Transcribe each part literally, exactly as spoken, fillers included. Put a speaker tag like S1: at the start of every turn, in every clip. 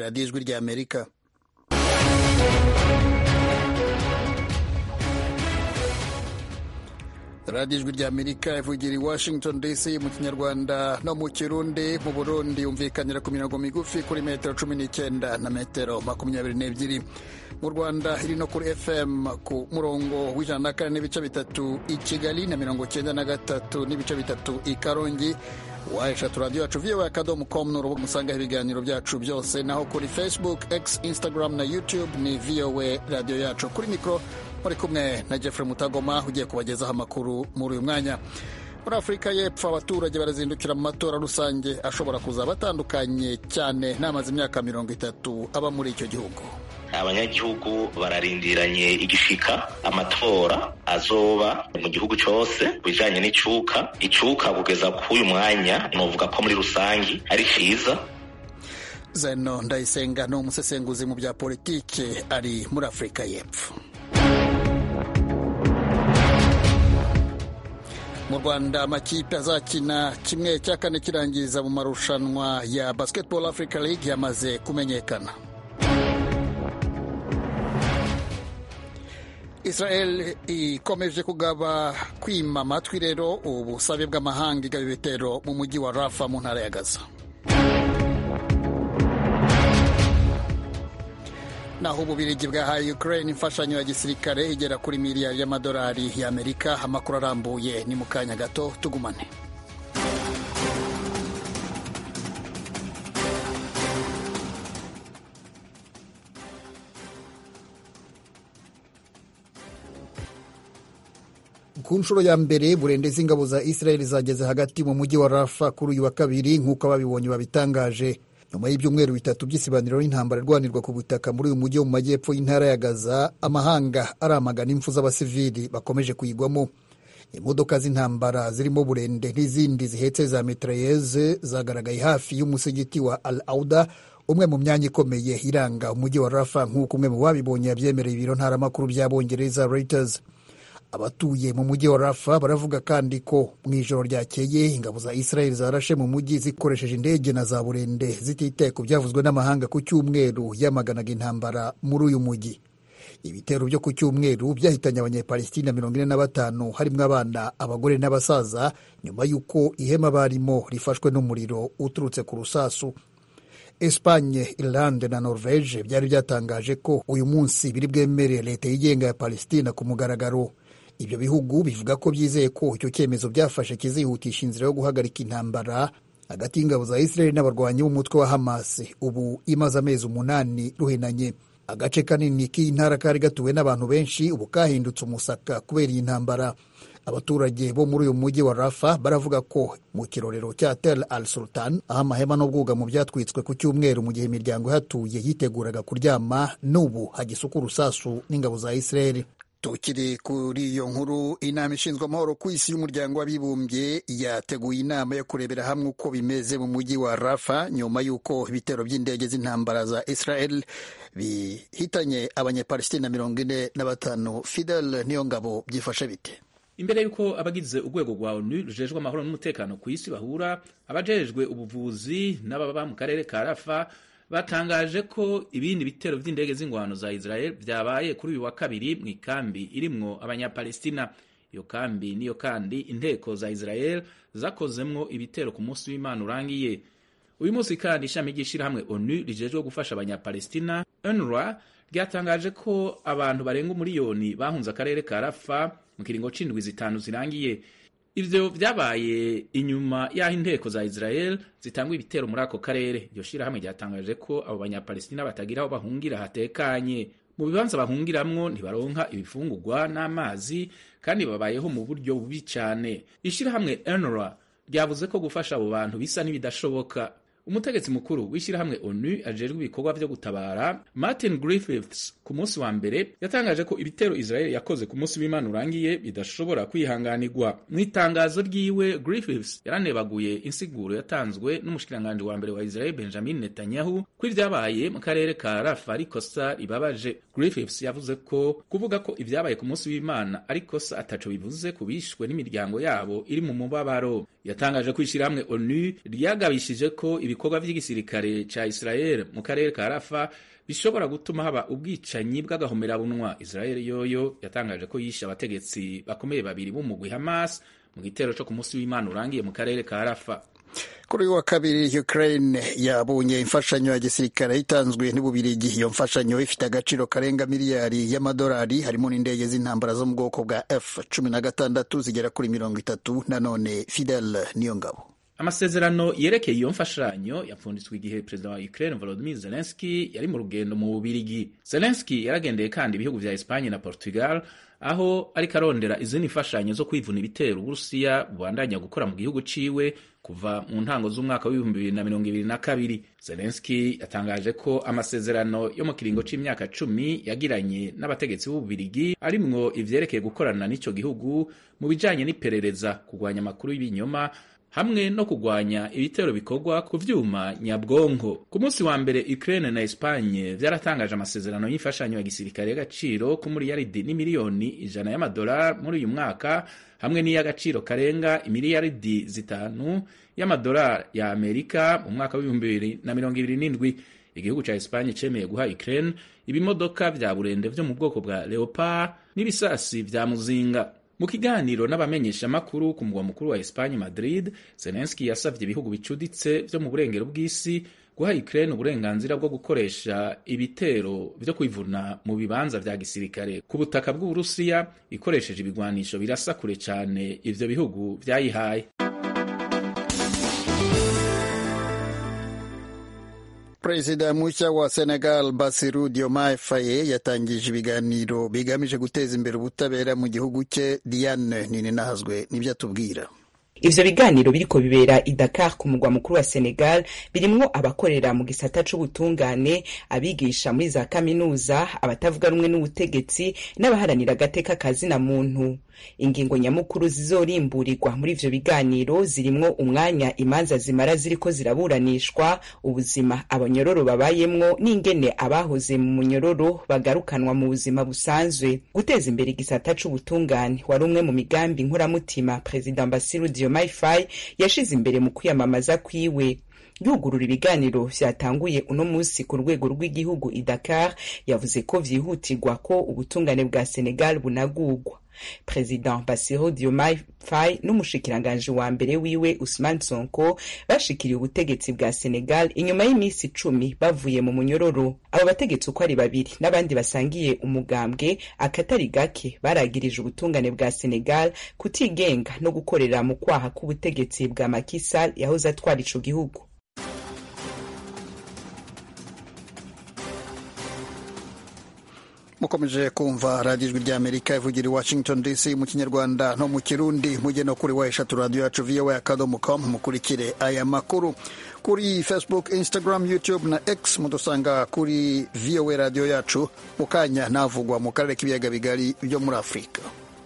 S1: radiyo ijwi ry'Amerika. radiyo ijwi ry'Amerika ivugira i Washington D C mu kinyarwanda no mu kirundi. Mu Burundi yumvikanira ku mirongo migufi kuri metero cumi n'icyenda na metero makumyabiri n'ebyiri. Mu Rwanda iri no kuri F M ku murongo w'ijana na kane n'ibice bitatu i Kigali na mirongo cyenda na gatatu n'ibice bitatu i Karongi. Waheshatu radiyo yacu voa akadomo com n'urubuga musangaho ibiganiro byacu byose, naho kuri Facebook, X, Instagram na YouTube ni voa radiyo yacu. Kuri mikoro muri kumwe na Jeffrey Mutagoma ugiye kubagezaho amakuru muri uyu mwanya. Muri Afurika y'Epfo abaturage barazindukira mu matora rusange ashobora kuzaba atandukanye cyane n'amaze imyaka mirongo itatu aba muri icyo gihugu.
S2: Abanyagihugu bararindiranye igishika amatora azoba mu gihugu cyose bijanye n'icuka icuka kugeza ku uyu mwanya novuga ko muri rusangi ari ciza.
S1: Zeno Ndayisenga no umusesenguzi mu bya politike ari muri Afurika y'Epfo. Mu Rwanda amakipe azakina kimwe cya kane kirangiza mu marushanwa ya Basketball Africa League yamaze kumenyekana. Israel ikomeje kugaba kwima amatwi rero ubusabe bw'amahanga igaba ibitero mu mujyi wa Rafa mu ntara ya Gaza. Naho Ububirigi bwahaye Ukraine imfashanyo ya gisirikare igera kuri miliyari y'amadolari y'Amerika. Amakuru arambuye ni mu kanya gato, tugumane. Ku nshuro ya mbere burendezi ingabo za Israel zageze hagati mu mujyi wa Rafa kuri uyu wa kabiri nk'uko ababibonye babitangaje. Nyuma y'ibyumweru bitatu by'isibaniro n'intambara irwanirwa ku butaka muri uyu mujyi wo mu majyepfo y'intara ya Gaza, amahanga aramagana impfu z'abasivili bakomeje kuyigwamo. Imodoka z'intambara zirimo burende n'izindi zihetse za mitrailleuses zagaragaye hafi y'umusigiti wa Al-Auda, umwe mu myanya ikomeye iranga umujyi wa Rafa nk'uko umwe mu babibonye yabyemereye ibiro ntaramakuru by'Abongereza Reuters. Abatuye mu mujyi wa Rafa baravuga kandi ko mu ijoro ryakeye ingabo za Israel zarashe mu mujyi zikoresheje indege na za burende zititaye ku byavuzwe n'amahanga ku cyumweru yamaganaga intambara muri uyu mujyi. Ibitero byo ku cyumweru byahitanye abanyepalestina mirongo ine na batanu harimo abana, abagore n'abasaza nyuma y'uko ihema barimo rifashwe n'umuriro uturutse ku rusasu. Espagne, Irlande na Norvege byari byatangaje ko uyu munsi biri bwemere leta yigenga ya Palestina ku mugaragaro. Ibyo bihugu bivuga ko byizeye ko icyo cyemezo byafashe kizihutisha inzira yo guhagarika intambara hagati y'ingabo za Israel n'abarwanyi b'umutwe wa Hamas ubu imaze amezi umunani ruhenanye. Agace kanini k'intara kari gatuwe n'abantu benshi ubu kahindutse umusaka kubera iyi ntambara. Abaturage bo muri uyu mujyi wa Rafa baravuga ko mu kirorero cya Tel Al Sultan aho amahema n'ubwugamo byatwitswe ku cyumweru mu gihe imiryango ihatuye yiteguraga kuryama, n'ubu hagisuka urusasu n'ingabo za Israel. Tukiri kuri iyo nkuru, inama ishinzwe amahoro ku isi y'umuryango w'abibumbye yateguye inama yo kurebera hamwe uko bimeze mu mujyi wa Rafa nyuma y'uko ibitero by'indege z'intambara za Israel bihitanye abanyepalestina mirongo ine na batanu. Fidel Niyongabo, byifashe bite?
S3: Imbere yuko abagize urwego rwa O N U rujejwe amahoro n'umutekano ku isi bahura, abajejwe ubuvuzi n'ababa mu karere ka Rafa batangaje ko ibindi bitero by'indege z'ingwano za Israel byabaye kuri uyu wa kabiri mu ikambi irimwo abanyapalestina. Iyo kambi niyo kandi inteko za Israel zakozemwo ibitero ku munsi w'Imana urangiye. Uyu munsi kandi ishami ry'ishirahamwe O N U rijejwe gufasha abanyapalestina U N R W A ryatangaje ko abantu barenga umuriyoni bahunze akarere ka Rafa mu kiringo c'indwi zitanu zirangiye. Ivyo vyabaye inyuma y'aho inteko za Israel zitangwa ibitero muri ako karere. Iryo shirahamwe ryatangaje ko abo banyapalestina batagira aho bahungira hatekanye. Mu bibanza bahungiramwo ntibaronka ibifungurwa n'amazi kandi babayeho mu buryo bubi cyane. Ishirahamwe U N R W A ryavuze ko gufasha abo bantu bisa n'ibidashoboka. Umutegetsi mukuru w'ishirahamwe O N U ajejwe ibikorwa vyo gutabara, Martin Griffiths, ku munsi wa mbere yatangaje ko ibitero Israel yakoze ku munsi w'Imana urangiye bidashobora kwihanganirwa. Mu itangazo ryiwe, Griffiths yaranebaguye insiguro yatanzwe n'umushikiranganje wa mbere wa Israel Benjamin Netanyahu ko ivyabaye mu karere ka Rafa ari kosa ribabaje. Griffiths yavuze ko kuvuga ko ivyabaye ku munsi w'Imana ari kosa ataco bivuze kubishwe n'imiryango yabo iri mu mubabaro. Yatangaje ko ishirahamwe O N U ryagabishije ko ibi ibikorwa vy'igisirikare ca Israel mu karere ka Rafa bishobora gutuma haba ubwicanyi bw'agahomerabunwa. Israel yoyo yatangaje ko yishe abategetsi bakomeye babiri b'umugwi Hamas mu gitero co ku munsi w'Imana urangiye mu karere ka Rafa.
S1: Kuri uyu wa kabiri Ukraine yabonye imfashanyo ya gisirikare itanzwe n'Ububirigi. Iyo mfashanyo ifite agaciro karenga miliyari y'amadolari, harimo n'indege z'intambara zo mu bwoko bwa F cumi na gatandatu zigera kuri mirongo itatu. Nanone Fidel Niyongabo.
S3: Amasezerano yerekeye iyo mfashanyo yapfunditswe igihe perezida wa Ukraine Volodymyr Zelensky yari mu rugendo mu Bubirigi. Zelensky yaragendeye kandi ibihugu vya Espagne na Portugal, aho ariko arondera izindi mfashanyo zo kwivuna ibitero Uburusiya bubandanya gukora mu gihugu ciwe kuva mu ntango z'umwaka w'ibihumbi bibiri na mirongo ibiri na kabiri. Zelensky yatangaje ko amasezerano yo mu kiringo c'imyaka cumi yagiranye n'abategetsi b'Ububirigi arimwo ivyerekeye gukorana n'ico gihugu mu bijanye n'iperereza, kugwanya amakuru y'ibinyoma hamwe no kugwanya ibitero bikorwa ku vyuma nyabwonko. Ku munsi wa mbere Ukraine na Espagne vyaratangaje amasezerano y'imfashanyo ya gisirikare y'agaciro ku miliyaridi n'imiliyoni ijana y'amadolari muri uyu mwaka, hamwe n'iy'agaciro karenga imiliyaridi zitanu y'amadolari ya Amerika mu mwaka w'ibihumbi bibiri na mirongo ibiri n'indwi. Igihugu ca Espagne cemeye guha Ukraine ibimodoka vya burende vyo mu bwoko bwa Leopard n'ibisasi vya muzinga. Mu kiganiro n'abamenyesha makuru ku mugwa mukuru wa Espagne Madrid, Zelensky yasavye ibihugu bicuditse vyo mu burengero bw'isi guha Ukraine uburenganzira bwo gukoresha ibitero vyo kwivuna mu bibanza vya gisirikare ku butaka bw'Uburusiya ikoresheje ibigwanisho birasa kure cane ivyo bihugu vyayihaye.
S1: Perezida mushya wa Senegal Bassirou Diomaye Faye yatangije ibiganiro bigamije guteza imbere ubutabera mu gihugu cye. Diane Nininahazwe nibyo atubwira.
S4: Ivyo biganiro biriko bibera i Dakar ku mugwa mukuru wa Senegal, birimwo abakorera mu gisata c'ubutungane, abigisha muri za kaminuza, abatavuga rumwe n'ubutegetsi n'abaharanira agateka kazina muntu. Ingingo nyamukuru zizorimburirwa muri ivyo biganiro zirimwo umwanya imanza zimara ziriko ziraburanishwa, ubuzima abanyororo babayemwo n'ingene abahoze mu munyororo bagarukanwa mu buzima busanzwe. Guteza imbere igisata c'ubutungane wari umwe mu migambi nkuramutima President Bassirou Diomaye Faye yashize imbere mu kwiyamamaza kwiwe. Yugurura ibiganiro vyatanguye uno musi ku rwego rw'igihugu i Dakar, yavuze ko vyihutirwa ko ubutungane bwa Senegal bunagurwa. President Bassirou Diomaye Faye n'umushikiranganje wa mbere wiwe Ousmane Sonko bashikiriye ubutegetsi bwa Senegal inyuma y'imisi icumi bavuye mu munyororo. Abo bategetsi uko ari babiri n'abandi basangiye umugambwe akatari gake baragirije ubutungane bwa Senegal kutigenga no gukorera mu kwaha k'ubutegetsi bwa Macky Sall yahoze atwara ico gihugu.
S1: Mukomeje kumva radiyo ijwi ry'Amerika ivugira i Washington D C mu Kinyarwanda no mu Kirundi. Mujye no kuri wa eshatu radio yacu v o a akadomo com mukurikire aya makuru kuri Facebook, Instagram, YouTube na X. Mudusanga kuri V O A radio yacu. Mukanya navugwa mu karere k'ibiyaga bigari byo muri Afrika.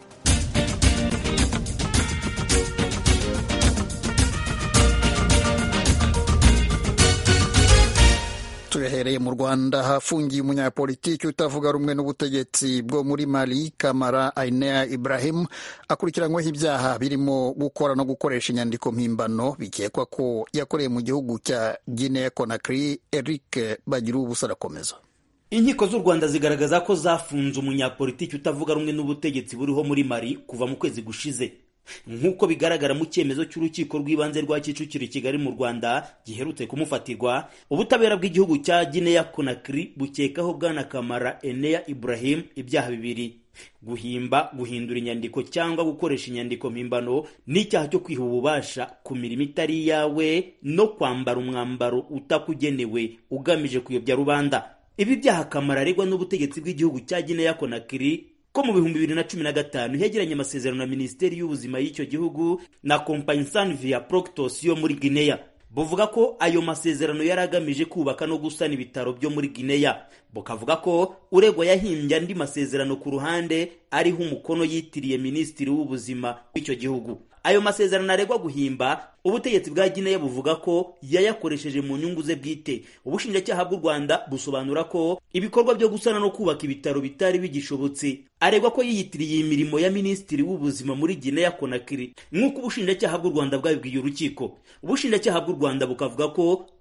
S1: Tuyahereye mu Rwanda, hafungiye umunyapolitiki utavuga rumwe n'ubutegetsi bwo muri Mali, Kamara Ainea Ibrahim, akurikiranyweho ibyaha birimo gukora no gukoresha inyandiko mpimbano bikekwa ko yakoreye mu gihugu cya Guinea Conakry. Eric Bagirubusa arakomeza.
S5: Inkiko z'u Rwanda zigaragaza ko zafunze umunyapolitiki utavuga rumwe n'ubutegetsi buriho muri Mali kuva mu kwezi gushize. Nk'uko bigaragara mu cyemezo cy'urukiko rw'ibanze rwa Kicukiro Kigali mu Rwanda giherutse kumufatirwa, ubutabera bw'igihugu cya Guinea Conakry bukekaho bwana Kamara Ainea Ibrahim ibyaha bibiri: guhimba, guhindura inyandiko cyangwa gukoresha inyandiko mpimbano, n'icyaha cyo kwiha ububasha ku mirimo itari yawe no kwambara umwambaro utakugenewe ugamije kuyobya rubanda. Ibi byaha Kamara aregwa n'ubutegetsi bw'igihugu cya Guinea Conakry ko mu bihumbi bibiri na cumi na gatanu yegeranye amasezerano na Minisiteri y'Ubuzima y'icyo gihugu na Compagnie Sanvia Proctos yo muri Guinea. Buvuga ko ayo masezerano yari agamije kubaka no gusana ibitaro byo muri Guinea. Bukavuga ko uregwa yahimbye andi masezerano ku ruhande ariho umukono yitiriye Minisitiri w'Ubuzima w'icyo gihugu. Ayo masezerano aregwa guhimba, ubutegetsi bwa Guinea buvuga ko yayakoresheje mu nyungu ze bwite. Ubushinjacyaha bw'u Rwanda busobanura ko ibikorwa byo gusana no kubaka ibitaro bitari bigishobotse. Aregwa ko yiyitiriye imirimo ya Minisitiri w'Ubuzima muri Guinea Conakry, nk'uko ubushinjacyaha bw'u Rwanda bwabibwiye urukiko. Ubushinjacyaha bw'u Rwanda bukavuga ko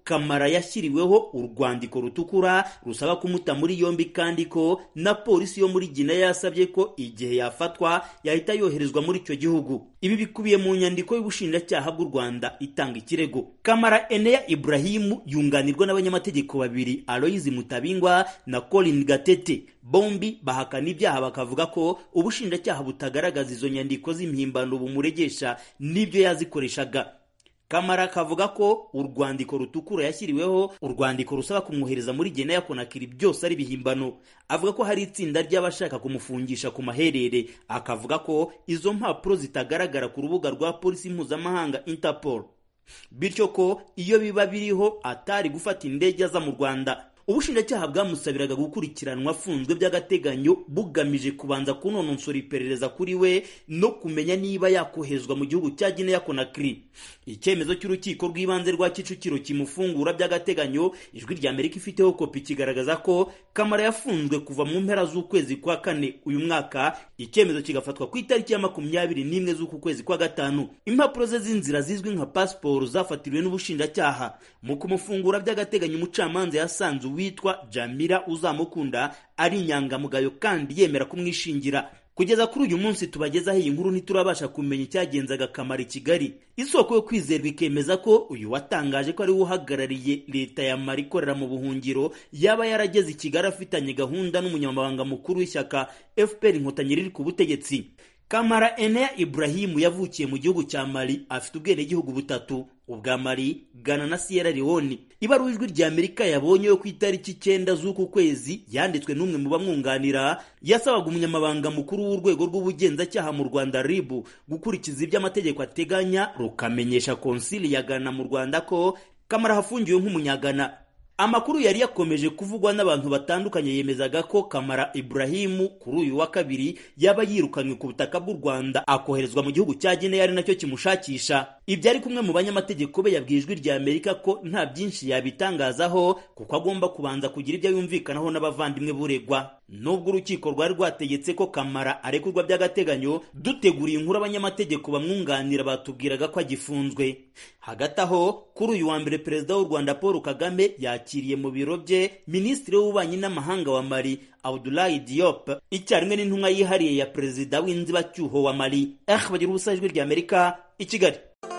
S5: Kamara yashyiriweho urwandiko rutukura rusaba kumuta muri yombi kandi ko na polisi yo muri Guinea yasabye ko igihe yafatwa yahita yoherezwa muri icyo gihugu. Ibi bikubiye mu nyandiko y'ubushinjacyaha bw'u Rwanda itanga ikirego. Kamara Enea Ibrahim yunganirwa n'abanyamategeko babiri, Aloyizi Mutabingwa na Colin Gatete. Bombi bahakana ibyaha bakavuga ko ubushinjacyaha butagaragaza izo nyandiko z'impimbano bumuregesha n'ibyo yazikoreshaga. Kamara kavuga ko urwandiko rutukura yashyiriweho urwandiko rusaba kumwohereza muri Guinea Conakry byose ari bihimbano. Avuga ko hari itsinda ry'abashaka kumufungisha ku maherere, akavuga ko izo mpapuro zitagaragara ku rubuga rwa polisi mpuzamahanga Interpol, bityo ko iyo biba biriho atari gufata indege aza mu Rwanda. Ubushinjacyaha bwamusabiraga gukurikiranwa afunzwe by'agateganyo bugamije kubanza kunononsora iperereza kuri we no kumenya niba yakohezwa mu gihugu cya Guinea Conakry. Icyemezo cy'urukiko rw'ibanze rwa Kicukiro kimufungura by'agateganyo, Ijwi rya Amerika ifiteho kopi kigaragaza ko Kamara yafunzwe kuva mu mpera z'ukwezi kwa kane uyu mwaka, icyemezo kigafatwa ku itariki ya makumyabiri n'imwe z'uku kwezi kwa gatanu. Impapuro ze z'inzira zizwi nka passport zafatiriwe n'ubushinjacyaha. Mu kumufungura by'agateganyo, umucamanza yasanze witwa Jamila Uzamukunda ari inyangamugayo kandi yemera kumwishingira. Kugeza kuri uyu munsi tubagezaho iyi nkuru ntiturabasha kumenya icyagenzaga Kamara i Kigali. Isoko yo kwizerwa ikemeza ko uyu watangaje ko ari uhagarariye leta ya Mali ikorera mu buhungiro yaba yarageze i Kigali afitanye gahunda n'umunyamabanga mukuru w'ishyaka F P R Inkotanyi riri ku butegetsi. Kamara Enea Ibrahim yavukiye mu gihugu cya Mali, afite ubwenegihugu butatu, ubwa Mali, Ghana na Sierra Leone. Ibaruwa Ijwi rya Amerika yabonye yo ku itariki icyenda z'uku kwezi yanditswe n'umwe mu bamwunganira yasabaga umunyamabanga mukuru w'urwego rw'ubugenzacyaha mu Rwanda R I B gukurikiza ibyo amategeko ateganya, rukamenyesha konsili ya Ghana mu Rwanda ko Kamara hafungiwe nk'umunyagana. Amakuru yari yakomeje kuvugwa n'abantu batandukanye yemezaga ko Kamara Ibrahim kuri uyu wa kabiri yaba yirukanywe ku butaka bw'u Rwanda akoherezwa mu gihugu cya Guinea ari nacyo kimushakisha. Ibyo ari kumwe mu banyamategeko be yabwiye Ijwi rya Amerika ko nta byinshi yabitangazaho kuko agomba kubanza kugira ibyo yumvikanaho n'abavandimwe buregwa. Nubwo urukiko rwari rwategetse ko Kamara arekurwa by'agateganyo, duteguriye inkuru abanyamategeko bamwunganira batubwiraga ko agifunzwe. Hagati aho kuri uyu wa mbere Perezida w'u Rwanda Paul Kagame yakiriye mu biro bye Minisitiri w'Ububanyi n'Amahanga wa Mali Abdoulaye Diop, icyarimwe n'intumwa yihariye ya Perezida w'inzibacyuho wa Mali. Eh bagira ubusa Ijwi rya Amerika i Kigali.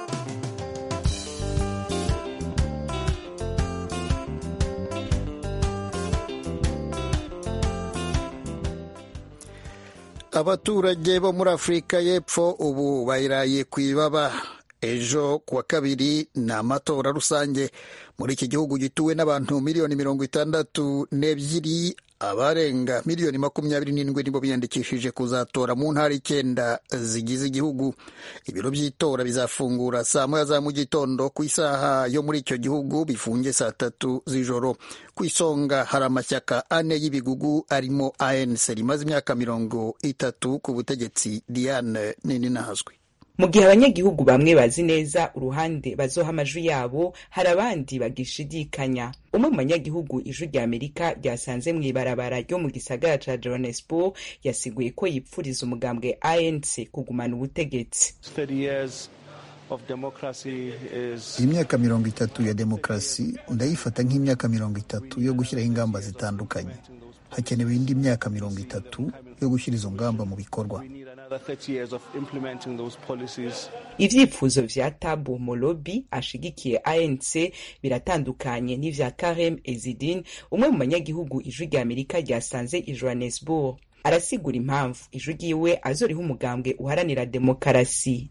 S1: Abaturage bo muri Afurika y'Epfo ubu bayiraye ku ibaba. Ejo kuwa kabiri ni amatora rusange muri iki gihugu gituwe n'abantu miliyoni mirongo itandatu n'ebyiri. Abarenga miliyoni makumyabiri n'indwi nibo biyandikishije kuzatora mu ntara icyenda zigize igihugu. Ibiro by'itora bizafungura saa moya za mu gitondo ku isaha yo muri icyo gihugu, bifunge saa tatu z'ijoro. Ku isonga hari amashyaka ane y'ibigugu arimo A N C rimaze imyaka mirongo itatu ku butegetsi, Diane Nininahazwe.
S4: Mu gihe abanyagihugu bamwe bazi neza uruhande bazoha amajwi yabo, hari abandi bagishidikanya. Umwe mu banyagihugu Ijwi rya Amerika ryasanze mu ibarabara ryo mu gisagara ca Johannesburg yasiguye ko yipfuriza umugambwe A N C kugumana ubutegetsi.
S1: Imyaka mirongo itatu ya demokarasi ndayifata nk'imyaka mirongo itatu yo gushyiraho ingamba zitandukanye. Hakenewe indi myaka mirongo itatu yo gushyira izo ngamba mu bikorwa.
S4: Ivyifuzo vya Thabo Molobi ashigikiye A N C biratandukanye n'ivya Karem Ezidine, umwe mu banyagihugu Ijwi rya Amerika ryasanze i Johannesburg. Arasigura impamvu Ijwi ryiwe azoriho umugambwe uharanira demokarasi.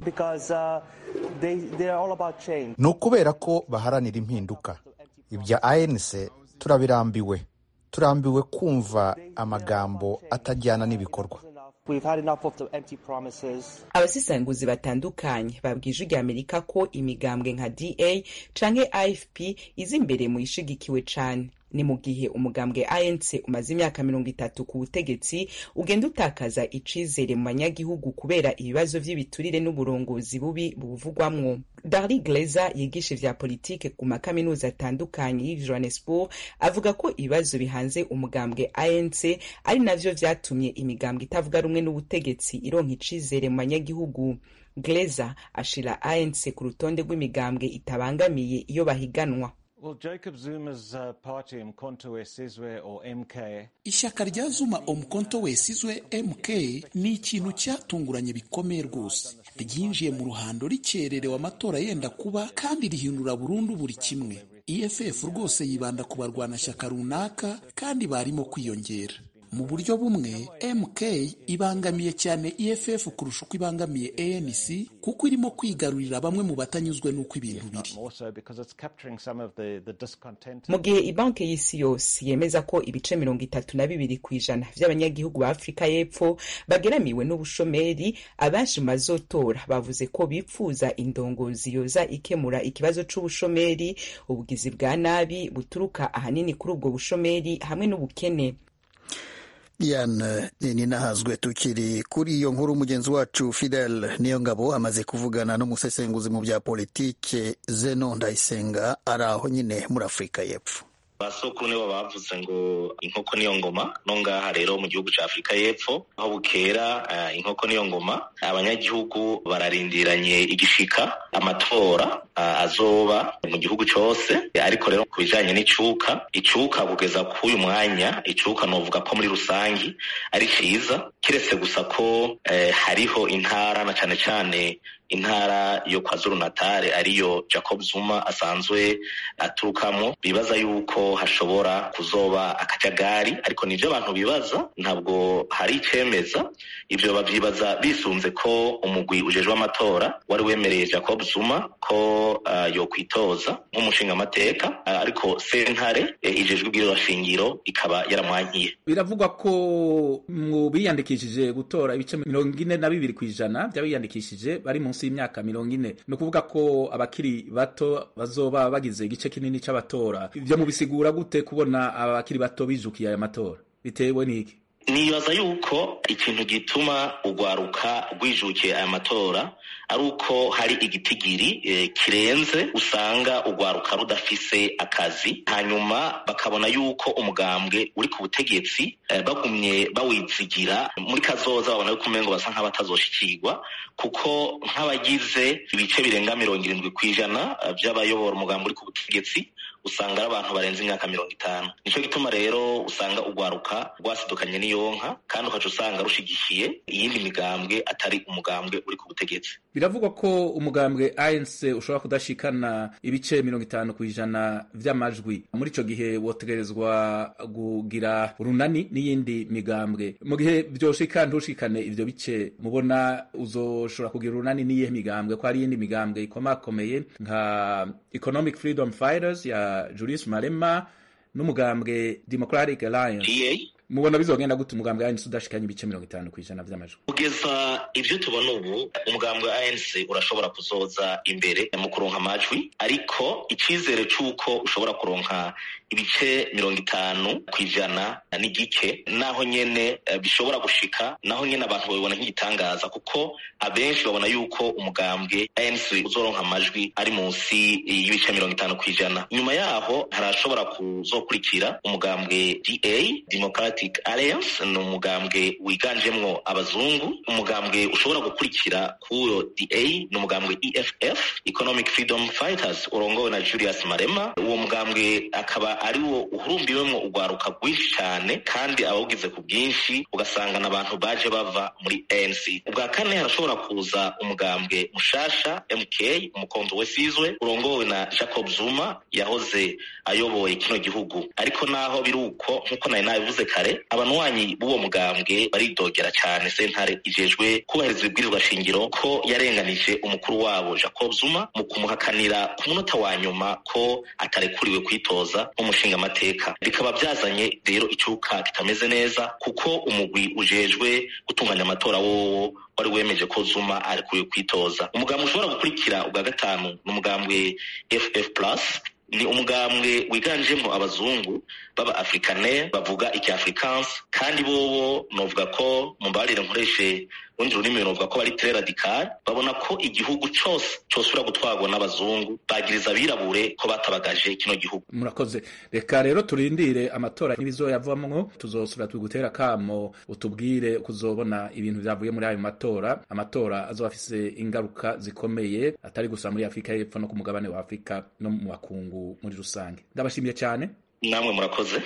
S6: Ni ukubera ko baharanira impinduka. Ibya A N C turabirambiwe. Turambiwe kumva amagambo atajyana n'ibikorwa.
S4: Abasesenguzi batandukanye babwiye Ijwi rya Amerika ko imigambwe nka D A canke A F P izi imbere mu ishigikiwe cane. Ni mu gihe umugambwe A N C umaze imyaka mirongo itatu ku butegetsi ugenda utakaza icizere mu banyagihugu kubera ibibazo vy'ibiturire n'uburongozi bubi buvugwamwo. Darli Gleza yigisha vya politike ku makaminuza atandukanye y'i Johannesburg avuga ko ibibazo bihanze umugambwe A N C ari navyo vyatumye imigambwe itavuga rumwe n'ubutegetsi ironka icizere mu banyagihugu. Gleza ashira A N C ku rutonde rw'imigambwe itabangamiye iyo bahiganwa.
S7: Well, Jacob Zuma's uh, party Umkhonto we Sizwe or M K.
S8: Ishyaka rya Zuma Umkhonto we Sizwe M K ni ikintu cyatunguranye bikomeye rwose. Ryinjiye mu ruhando rikererewe amatora yenda kuba kandi rihindura burundu buri kimwe. E F F rwose yibanda ku barwanashyaka runaka kandi barimo kwiyongera. Mu buryo bumwe M K ibangamiye cyane E F F kurusha uko ibangamiye A N C kuko irimo kwigarurira bamwe mu batanyuzwe n'uko ibintu biri.
S4: Mu gihe ibanki y'isi yose yemeza ko ibice mirongo itatu na bibiri ku ijana by'abanyagihugu ba Afurika y'Epfo bageramiwe n'ubushomeri, abenshi mu bazotora bavuze ko bipfuza indongozi yoza ikemura ikibazo c'ubushomeri, ubugizi bwa nabi buturuka ahanini kuri ubwo bushomeri hamwe n'ubukene.
S1: Yan ninahazwe tukiri kuri iyo nkuru. Mugenzi wacu Fidel Niyongabo amaze kuvugana n'umusesenguzi mu bya politike Zeno Ndayisenga ari aho nyine muri Afurika y'Epfo.
S2: Basokuru nibo bavuze ngo inkoko niyo ngoma, no ngaha rero mu gihugu cya Afurika y'Epfo aho bukera uh, inkoko niyo ngoma, abanyagihugu bararindiranye igishika amatora uh, azoba mu gihugu cyose. Ariko rero ku bijanye n'icuka icuka kugeza ku uyu mwanya, icuka novuga ko muri rusangi ari ciza, kiretse gusa ko eh, hariho intara na cyane cyane intara yo kwa Zulu Natal ariyo Jacob Zuma asanzwe aturukamo, bibaza yuko hashobora kuzoba akajagari. Ariko nivyo abantu bibaza, ntabwo hari icemeza. Ivyo bavyibaza bisunze ko umugwi ujejwe amatora wari wemereye Jacob Zuma ko uh, yo kwitoza nk'umushinga amateka, uh, ariko sentare eh, ijejwe ibwirwa shingiro ikaba yaramwankiye.
S3: Biravugwa ko mu biyandikishije gutora ibice mirongo ine na bibiri kw'ijana by'abiyandikishije bari munsi y'imyaka mirongo ine. No kuvuga ko abakiri bato bazoba bagize igice kinini c'abatora. Ivyo mubisigura gute kubona abakiri bato bijukiye aya matora? Bitewe n'iki?
S2: Nibaza yuko ikintu gituma ugwaruka rwijukiye aya matora ari uko hari igitigiri e, kirenze usanga ugwaruka rudafise akazi, hanyuma bakabona yuko umugambwe uri ku butegetsi e, bagumye bawizigira muri kazoza, babona yuko umengo basa nk'abatazoshikirwa, kuko nk'abagize ibice birenga mirongo irindwi kw'ijana by'abayobora umugambwe uri ku butegetsi usanga ari abantu barenze imyaka mirongo itanu. Nico gituma rero usanga ugwaruka rwasidukanye n'iyonka kandi ukaca usanga rushigikiye iyindi migambwe atari umugambwe uri ku butegetsi.
S3: Biravugwa ko umugambwe A N C ushobora kudashikana ibice mirongo itanu kw'ijana vy'amajwi. Muri ico gihe wotegerezwa kugira urunani n'iyindi migambwe. Mu gihe vyoshika ntushikane ivyo bice, mubona uzoshobora kugira urunani n'iyihe migambwe? Ko hari iyindi migambwe ikomakomeye nka Economic Freedom Fighters ya Julius Malema n'umugambwe Democratic Alliance.
S2: D A
S3: mubona bizogenda gute umugambwe A N C udashikanye ibice mirongo itanu kw'ijana vy'amajwi?
S2: Kugeza ivyo tubona ubu umugambwe A N C urashobora kuzoza imbere mu kuronka amajwi, ariko icizere c'uko ushobora kuronka ibice mirongo itanu kw'ijana n'igike naho nyene bishobora gushika, naho nyene abantu babibona nk'igitangaza, kuko abenshi babona yuko umugambwe A N C uzoronka amajwi ari munsi y'ibice mirongo itanu kw'ijana. Nyuma yaho harashobora kuzokurikira umugambwe D A Democratic Alliance, ni umugambwe wiganjemwo abazungu. Umugambwe ushobora gukurikira kuyo D A ni umugambwe E F F Economic Freedom Fighters urongowe na Julius Malema. Uwo mugambwe akaba ari wo uhurumbiwemwo ugwaruka rwinshi cyane kandi abawugize ku bwinshi, ugasanga n'abantu baje bava muri A N C. Ubwa kane harashobora kuza umugambwe mushasha M K Umkhonto we Sizwe urongowe na Jacob Zuma yahoze ayoboye kino gihugu. Ariko naho biruko nkuko naye nabivuze kare, abanwanyi b'uwo mugambwe baridogera cyane sentare ijejwe kubahiriza ibwirizwa shingiro ko yarenganije umukuru wabo Jacob Zuma mu kumuhakanira ku munota wa nyuma ko atarekuriwe kwitoza nk'umushinga amateka. Bikaba byazanye rero icuka kitameze neza, kuko umugwi ujejwe gutunganya amatora wowo wari wemeje ko Zuma arekuriwe kwitoza. Umugambwe ushobora gukurikira ubwa gatanu ni umugambwe F F plus, ni umugambwe wiganjemo abazungu baba africaner bavuga iki Afrikaans, kandi bobo novuga ko mumbarire nkoreshe urundi rurimi bavuga ko bari très radical, babona ko igihugu cose cosubira gutwarwa n'abazungu, bagiriza abirabure ko batabagaje kino gihugu.
S3: Murakoze. Reka rero turindire amatora n'ibizoyavamwo, tuzosubira tugutera kamo utubwire kuzobona ibintu vyavuye muri ayo matora. Amatora azoba afise ingaruka zikomeye atari gusa muri Afrika y'Epfo no ku mugabane wa Afrika no mu makungu muri rusange. Ndabashimiye cyane.
S2: Namwe murakoze.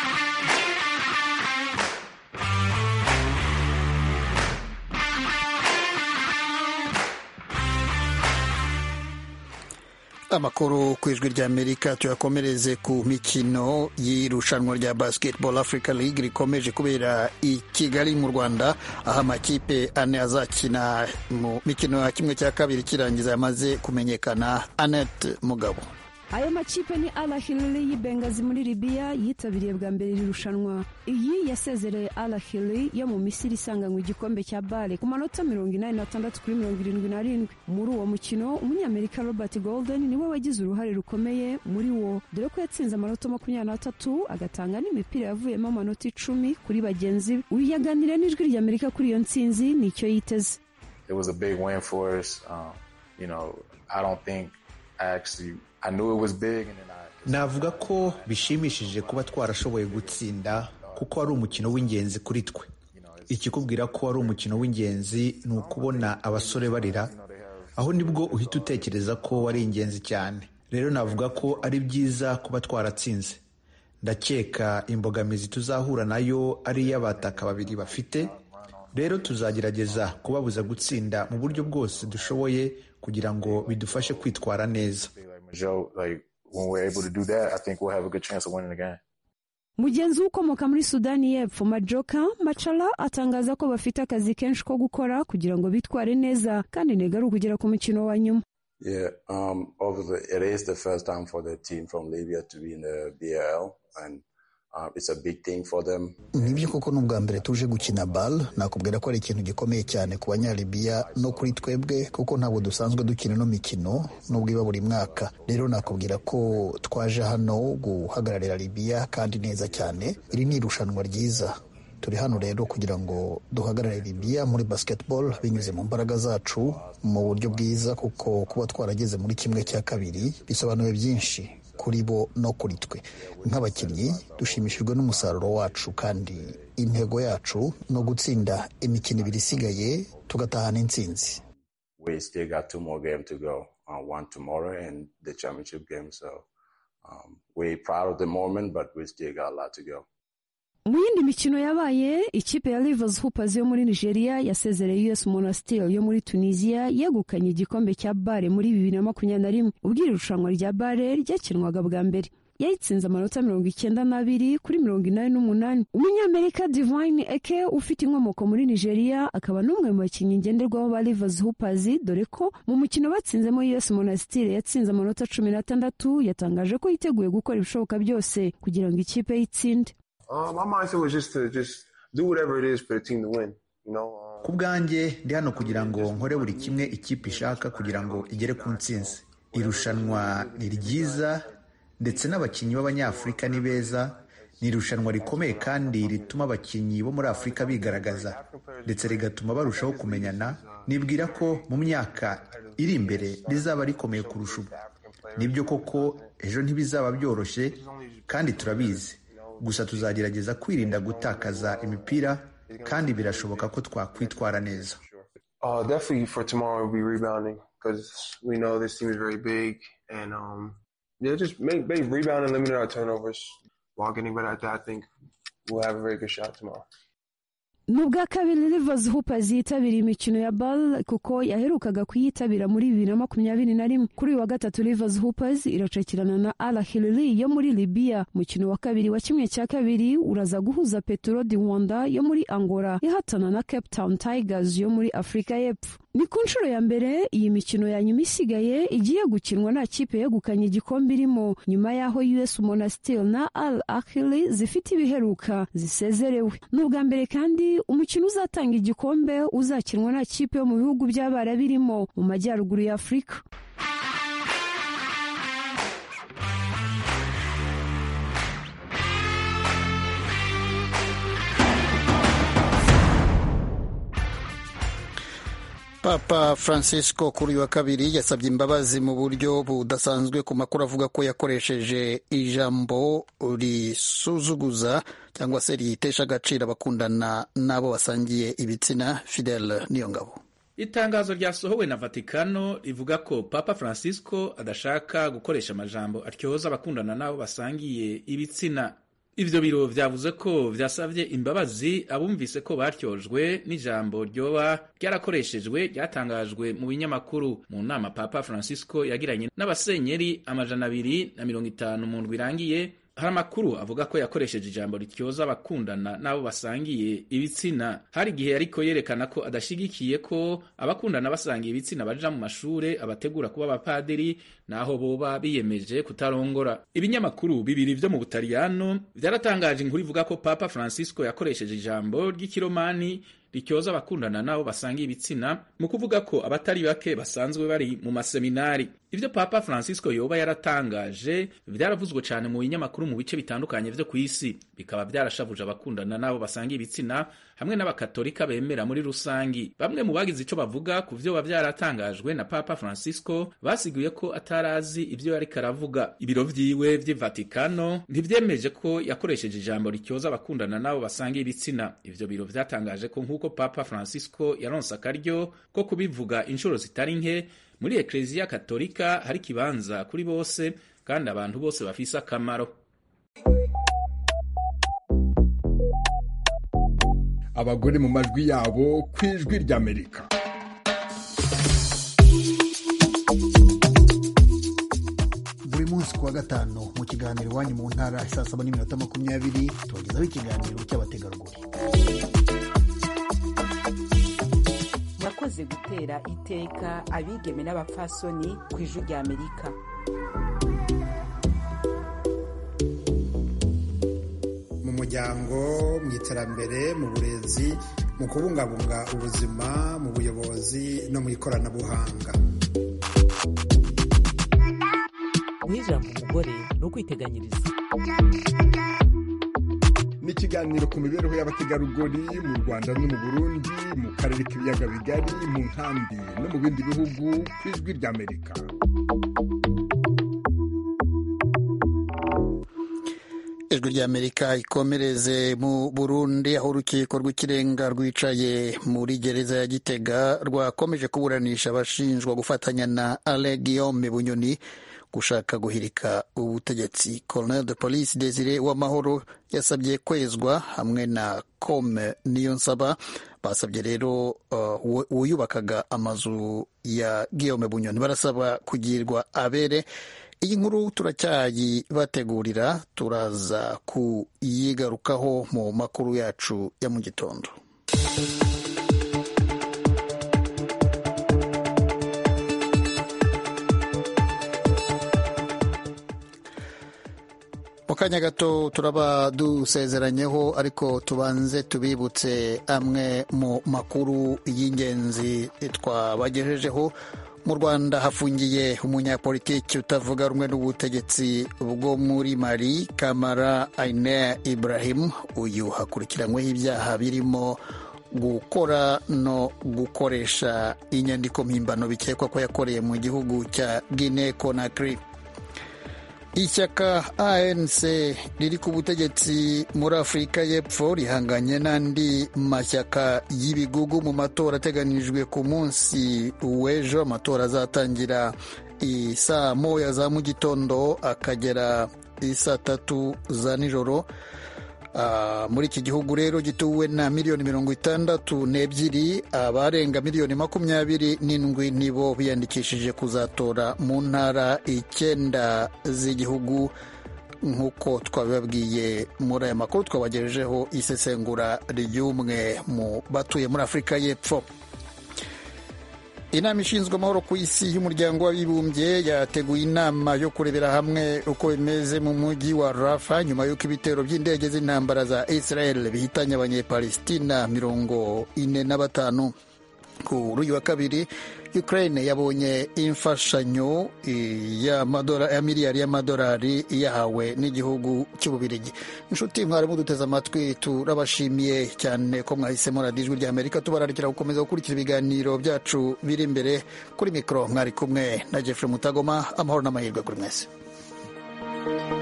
S1: Amakuru ku ijwi rya Amerika tuyakomereze ku mikino y'irushanwa rya Basketball Africa League rikomeje kubera i Kigali mu Rwanda, aho amakipe ane azakina mu mikino ya kimwe cya kabiri kirangiza yamaze kumenyekana. Annette Mugabo.
S9: Ayo makipe ni Al Ahly y'Bengazi muri Libya yitabiriye bwa mbere iri rushanwa. Iyi yasezereye Al Ahly yo mu Misiri isanganywe igikombe cya Bale ku manota mirongo inani na atandatu kuri mirongo irindwi na rindwi. Muri uwo mukino umunyamerika Robert Golden niwe wagize uruhare rukomeye muri wo, dore ko yatsinze amanota makumyabiri n'atatu agatanga n'imipira yavuyemo amanota icumi kuri bagenzi be. Uyu yaganiriye n'ijwi rya Amerika kuri iyo ntsinzi nicyo yiteze.
S10: It was a big win for us. Um, you know, I don't think actually I knew it was big and then I...
S6: Navuga ko bishimishije kuba twarashoboye gutsinda kuko ari umukino w'ingenzi kuri twe. Ikikubwira ko ari umukino w'ingenzi ni ukubona abasore barira, aho nibwo uhita utekereza ko ari ingenzi cyane. Rero navuga ko ari byiza kuba twaratsinze. Ndakeka imbogamizi tuzahura nayo ari iy'abataka babiri bafite, rero tuzagerageza kubabuza gutsinda mu buryo bwose dushoboye kugira ngo bidufashe kwitwara neza.
S9: Mugenzi ukomoka muri Sudani y'Epfo Majoka Machala atangaza ko bafite akazi kenshi ko gukora kugira ngo bitware neza kandi negari kugera ku mukino wa nyuma.
S11: Yeah, um, obviously it is the first time for the team from Libya to be in the B L and Uh, it's a big thing for them.
S1: Nibyo koko n'ubwa mbere tuje gukina ball, nakubwira ko ari ikintu gikomeye cyane ku banyalibiya no kuri twebwe kuko ntabwo dusanzwe dukina no mikino nubwo iba buri mwaka. Rero nakubwira ko twaje hano guhagararira Libya kandi neza cyane. Iri ni irushanwa ryiza. Turi hano rero kugira ngo duhagarare Libya muri basketball binyuze mu mbaraga zacu mu buryo bwiza, kuko kuba twarageze muri kimwe cya kabiri bisobanuye byinshi kuri bo no kuri twe. Nk'abakinnyi dushimishijwe n'umusaruro wacu kandi intego yacu no gutsinda imikino ibiri isigaye tugatahana intsinzi.
S11: We still got two more games to go, uh, one tomorrow and the championship game, so um, we're proud of the moment but we still got a lot to go.
S9: Mu yindi mikino yabaye, ikipe ya Rivers Hoopers yo muri Nigeria yasezereye U S Monastir yo muri Tunisia yegukanye igikombe cya Bale muri bibiri na makumyabiri na rimwe. Ubwo irushanwa rya Bale ryakinwaga bwa mbere yayitsinze amanota mirongo icyenda n'abiri kuri mirongo inani n'umunani. Umunyamerika Divine Eke ufite inkomoko muri Nigeria akaba n'umwe mu bakinnyi ngenderwaho ba Rivers Hoopers, dore ko mu mukino batsinzemo U S Monastir yatsinze amanota cumi n'atandatu, yatangaje ko yiteguye gukora ibishoboka byose kugira ngo ikipe yitsinde.
S12: Uh, my mindset was just to just do whatever it is for the team to win, you know. Uh,
S6: Ku bwanjye ndi hano kugira ngo nkore buri kimwe ikipe ishaka kugira ngo igere ku ntsinzi. Irushanwa ni ryiza ndetse n'abakinnyi b'Abanyafurika ni beza. Ni irushanwa rikomeye kandi rituma abakinnyi bo muri Afurika bigaragaza ndetse rigatuma barushaho kumenyana. Nibwira ko mu myaka iri imbere rizaba rikomeye kurusha ubu. Nibyo koko ejo ntibizaba byoroshye kandi turabizi. Gusa tuzagerageza kwirinda gutakaza imipira kandi birashoboka ko twakwitwara neza.
S12: Uh, definitely for tomorrow we'll be rebounding because we know this team is very big and um, yeah, just make, make rebound and limit our turnovers. While getting better at that, I think we'll have a very good shot tomorrow.
S9: Nubwa kabiri Rivers Hoopers yitabira imikino ya Ball kuko yaherukaga kuyitabira muri bibiri na makumyabiri na rimwe. Kuri wa gatatu Rivers Hoopers iracakirana na Al Ahly yo muri Libya. Mukino wa kabiri wa kimwe cya kabiri uraza guhuza Petro di Rwanda yo muri Angola yahatana na Cape Town Tigers yo muri Afrika y'Epfo. Ni ku nshuro ya mbere iyi mikino ya nyuma isigaye igiye gukinwa nta kipe yegukanye igikombe irimo, nyuma y'aho U S Monastir na Al Ahly zifite ibiheruka zisezerewe. N'ubwa mbere kandi umukino uzatanga igikombe uzakinwa nta kipe yo mu bihugu by'abara birimo mu majyaruguru ya Afurika.
S1: Papa Francisco kuri uyu wa kabiri yasabye imbabazi mu buryo budasanzwe ku makuru avuga ko yakoresheje ijambo risuzuguza cyangwa se ritesha agaciro abakundana n'abo basangiye ibitsina. Fidel Niyongabo.
S3: Itangazo ryasohowe na Vatikano rivuga ko Papa Francisco adashaka gukoresha amajambo atyoza abakundana n'abo basangiye ibitsina. Ivyo biro vyavuze ko vyasavye imbabazi abumvise ko batyojwe n'ijambo ryoba ryarakoreshejwe ryatangajwe mu binyamakuru. Mu nama Papa Francisco yagiranye n'abasenyeri amajana abiri na mirongo itanu mu ndwi irangiye, hari amakuru avuga ko yakoresheje ijambo rityoza abakundana n'abo basangiye ibitsina. Hari igihe ariko yerekana ko adashigikiye ko abakundana basangiye ibitsina baja mu mashure abategura kuba abapadiri naho boba biyemeje kutarongora. Ibinyamakuru bibiri vyo mu Butaliyano vyaratangaje inkuru ivuga ko Papa Francisco yakoresheje ijambo ry'ikiromani rityoza abakundana nabo basangiye ibitsina mu kuvuga ko abatari bake basanzwe bari mu maseminari. Ivyo Papa Francisco yoba yaratangaje vyaravuzwe cyane mu binyamakuru mu bice bitandukanye vyo kw'isi, bikaba vyarashavuje abakundana nabo basangiye ibitsina hamwe n'abakatolika bemera muri rusangi. Bamwe mu bagize ico bavuga ku vyo bavyaratangajwe na Papa Francisco basiguye ko atarazi ivyo yari karavuga. Ibiro vyiwe vy'i Vatikano ntivyemeje ko yakoresheje ijambo rityoza abakundana nabo basangiye ibitsina. Ivyo biro vyatangaje ko nkuko Papa Francisco yaronse akaryo ko kubivuga inshuro zitari nke, muri Eklezia Katolika hari kibanza kuri bose kandi abantu bose bafise akamaro.
S13: Abagore mu majwi yabo kwijwi ry'Amerika.
S1: Buri munsi kuwa gatanu mu kiganiro iwanyu mu ntara saa saba n'iminota makumyabiri tubagezaho ikiganiro cy'abategarugori.
S4: Yakoze gutera iteka abigeme n'abapfasoni ku ijwi ry'Amerika.
S14: Mu muryango, mu iterambere, mu burezi, mu kubungabunga ubuzima, mu buyobozi no mu ikoranabuhanga.
S15: Ijambo umugore ni ukwiteganyiriza.
S13: Ni ikiganiro ku mibereho y'abategarugori mu Rwanda no mu Burundi, mu karere k'ibiyaga bigari, mu nkambi no mu bindi bihugu ku ijwi ry'Amerika.
S1: Ijwi ry'Amerika ikomereze mu Burundi, aho urukiko rw'ikirenga rwicaye muri gereza ya Gitega rwakomeje kuburanisha abashinjwa gufatanya na Alain Guillaume Bunyoni gushaka guhirika ubutegetsi. Colonel de Police Desire Uwamahoro yasabye kwezwa hamwe na Kome Niyonsaba. Basabye rero uh, uyubakaga amazu ya Guillaume Bunyoni barasaba kugirwa abere. Iyi nkuru turacyayibategurira, turaza kuyigarukaho mu makuru yacu ya mu gitondo. Mu kanya gato turaba dusezeranyeho, ariko tubanze tubibutse amwe mu makuru y'ingenzi twabagejejeho. Mu Rwanda hafungiye umunyapolitiki utavuga rumwe n'ubutegetsi bwo muri Mali, Kamara Aine Ibrahim. Uyu hakurikiranyweho ibyaha birimo gukora no gukoresha inyandiko mpimbano bikekwa ko yakoreye mu gihugu cya Guinea Conakry. Ishyaka A N C riri ku butegetsi muri Afurika y'Epfo rihanganye n'andi mashyaka y'ibigugu mu matora ateganijwe ku munsi w'ejo. Amatora azatangira isaa moya za mu gitondo akagera isaa tatu za nijoro. Uh, muri iki gihugu rero gituwe na miliyoni mirongo itandatu n'ebyiri, abarenga miliyoni makumyabiri n'indwi nibo biyandikishije kuzatora mu ntara icyenda z'igihugu, nk'uko twabibabwiye muri aya makuru twabagejejeho isesengura ry'umwe mu batuye muri Afurika y'Epfo. Inama ishinzwe amahoro ku isi y'umuryango w'abibumbye yateguye inama yo kurebera hamwe uko bimeze mu mujyi wa Rafa nyuma y'uko ibitero by'indege z'intambara za Israel bihitanye abanyepalestina mirongo ine na batanu. kuri uyu wa kabiri Ukraine yabonye imfashanyo ya miliyari y'amadolari yahawe n'igihugu cy'Ububirigi. Inshuti mwarimu duteze amatwi, turabashimiye cyane ko mwahisemo radiyo ijwi ry'Amerika. tubararikira gukomeza gukurikira ibiganiro byacu biri imbere. Kuri mikoro mwari kumwe na Jeffrey Mutagoma. Amahoro n'amahirwe kuri mwese.